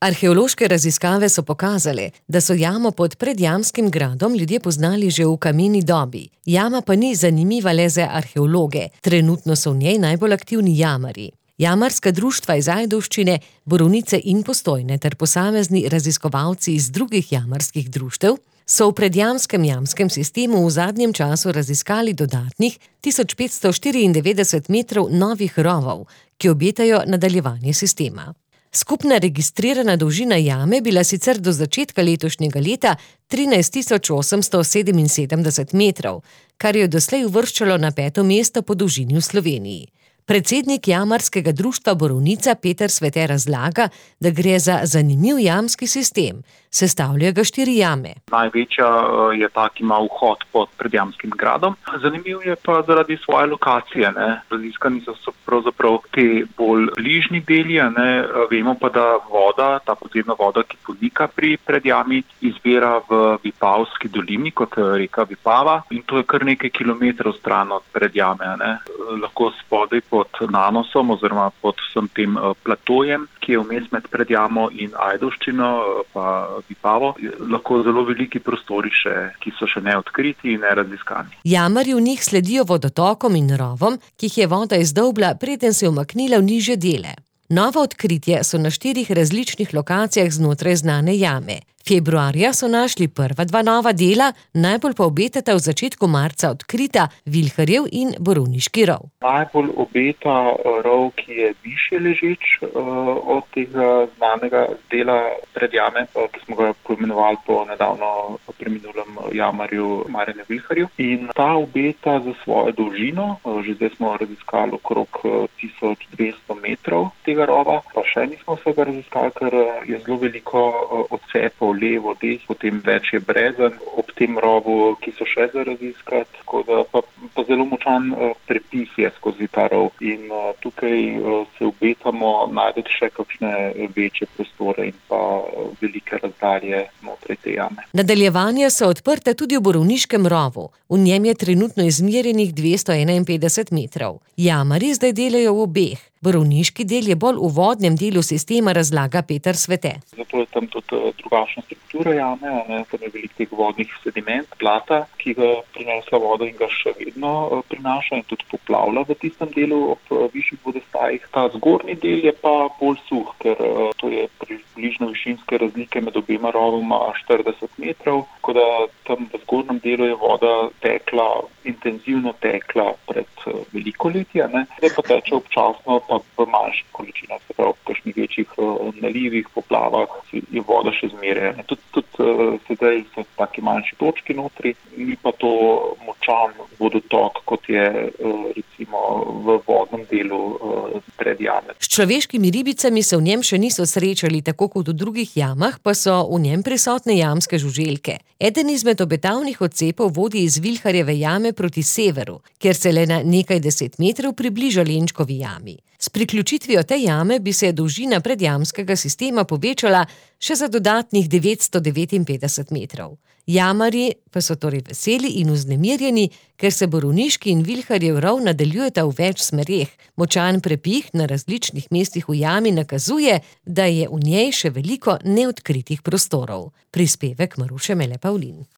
Arheološke raziskave so pokazale, da so jamo pod Predjamskim gradom ljudje poznali že v kameni dobi. Jama pa ni zanimiva le za arheologe, trenutno so v njej najbolj aktivni jamarji. Jamarska društva iz Ajdovščine, Borovnice in Postojne ter posamezni raziskovalci iz drugih jamarskih društev so v predjamskem jamskem sistemu v zadnjem času raziskali dodatnih 1594 metrov novih rovov, ki obetajo nadaljevanje sistema. Skupna registrirana dolžina jame bila sicer do začetka letošnjega leta 13.877 metrov, kar jo doslej uvrščalo na 5. mesto po dolžini v Sloveniji. Predsednik Jamarskega društva Borovnica Peter Svete razlaga, da gre za zanimiv jamski sistem. Sestavljajo ga 4 jame. Največja je ta, ki ima vhod pod Predjamskim gradom. Zanimiv je pa zaradi svoje lokacije. Raziskani so pravzaprav te bolj bližnji deli. Vemo pa, da voda, ta podzemna voda, ki ponika pri Predjami, izvira v Vipavski dolini, kot reka Vipava. In to je kar nekaj kilometrov stran od Predjame. Lahko spodaj pod nanosom oziroma pod vsem tem platojem, ki je vmes med Predjamo in Ajdovščino pa Vipavo, lahko zelo veliki prostori ki so še neodkriti in neraziskani. Jamarji v njih sledijo vodotokom in rovom, ki jih je voda izdolbla, preden se je umaknila v nižje dele. Novo odkritje so na 4 različnih lokacijah znotraj znane jame. Februarja so našli prva 2 nova dela, najbolj pa obetata v začetku marca odkrita Vilharjev in Borovniški rov. Najbolj obeta rov, ki je višje ležeč od tega znanega dela Predjame, ki smo ga poimenovali po nedavno preminulem jamarju Marjanu Vilharju. In ta obeta za svojo dolžino, že zdaj smo raziskali okrog 1200 metrov tega rova, pa še nismo vsega raziskali, ker je zelo veliko odcepov levo, desno, potem več je brezen ob tem rovu, ki so še za raziskati, tako da pa zelo močan prepis je skozi ta rov in tukaj se obetamo najti še kakšne večje prostore in pa velike razdalje znotraj te jame. Nadaljevanja so odprte tudi v Borovniškem rovu. V njem je trenutno izmerjenih 251 metrov. Jamarji zdaj delajo v obeh. Borovniški del je bolj v vodnem delu sistema, razlaga Peter Svete. Zato je tam tudi drugačna struktura jame, tam je veliko teh vodnih sediment, blata, ki ga prinesla voda in ga še vedno prinaša in tudi poplavlja v tistem delu ob višjih vodostajih. Ta zgornji del je pa bolj suh, ker to je približno višinske razlike med obema rovoma 40 metrov, tako da tam v zgornjem delu je voda intenzivno tekla pred veliko leti, zdaj pa teče občasno pa v manjših količinah, se pravi v kakšnih večjih nalivih, poplavah je voda še zmeraj. Tudi sedaj so taki manjši točki notri, ni pa to močan vodotok, kot je recimo v vodnem delu Predjame. S človeškimi ribicami se v njem še niso srečali, tako kot v drugih jamah, pa so v njem prisotne jamske žuželke. Eden izmed obetavnih odcepov vodi iz Vilharjeve jame proti severu, kjer se le na nekaj 10 metrov približa Lenčkovi jami. S priključitvijo te jame bi se dolžina predjamskega sistema povečala še za dodatnih 959 metrov. Jamarji pa so torej veseli in vznemirjeni, ker se Borovniški in Vilharjev rov nadaljujeta v več smereh. Močan prepih na različnih mestih v jami nakazuje, da je v njej še veliko neodkritih prostorov. Prispevek Maruše Mele Pavlin.